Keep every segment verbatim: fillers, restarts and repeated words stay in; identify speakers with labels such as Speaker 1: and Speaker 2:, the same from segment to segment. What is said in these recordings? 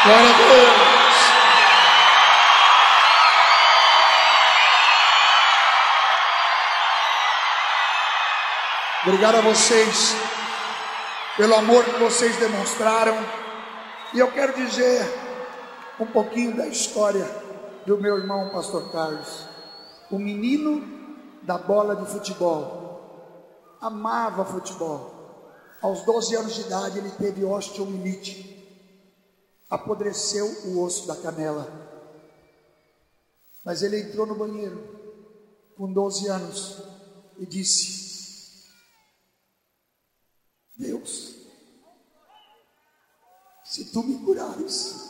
Speaker 1: Glória a Deus. Obrigado a vocês pelo amor que vocês demonstraram. E eu quero dizer um pouquinho da história do meu irmão, pastor Carlos. O menino da bola de futebol, amava futebol. Aos doze anos de idade ele teve osteomielite, apodreceu o osso da canela. Mas ele entrou no banheiro com doze anos e disse: Deus, se tu me curares,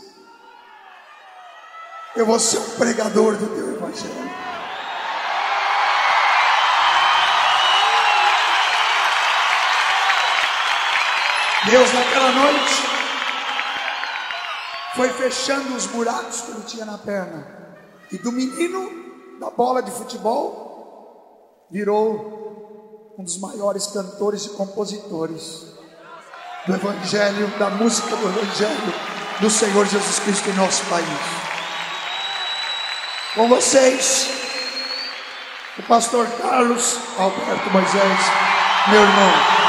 Speaker 1: eu vou ser um pregador do teu evangelho. Deus naquela noite foi fechando os buracos que ele tinha na perna, e do menino da bola de futebol virou um dos maiores cantores e compositores do evangelho, da música do evangelho do Senhor Jesus Cristo em nosso país. Com vocês, o pastor Carlos Alberto Moisés, meu irmão.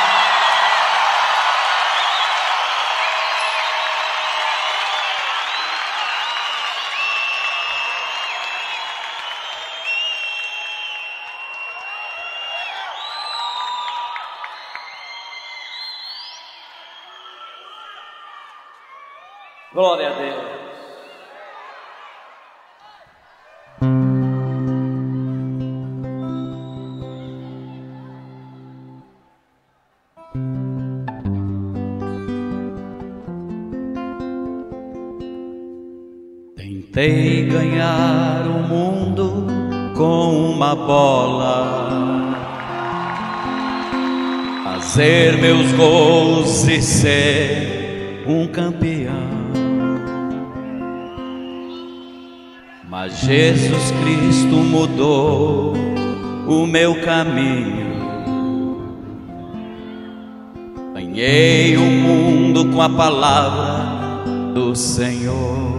Speaker 2: Glória a Deus.
Speaker 3: Tentei ganhar o mundo com uma bola, fazer meus gols e ser um campeão. Mas Jesus Cristo mudou o meu caminho. Ganhei o mundo com a palavra do Senhor.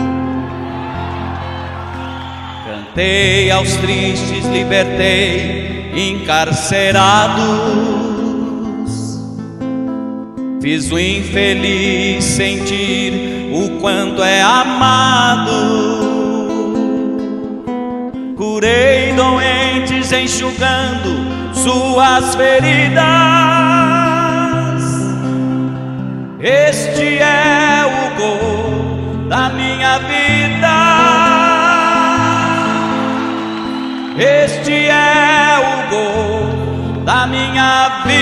Speaker 3: Cantei aos tristes, libertei encarcerados. Fiz o infeliz sentir o quanto é amado. Curei doentes enxugando suas feridas. Este é o gol da minha vida. Este é o gol da minha vida.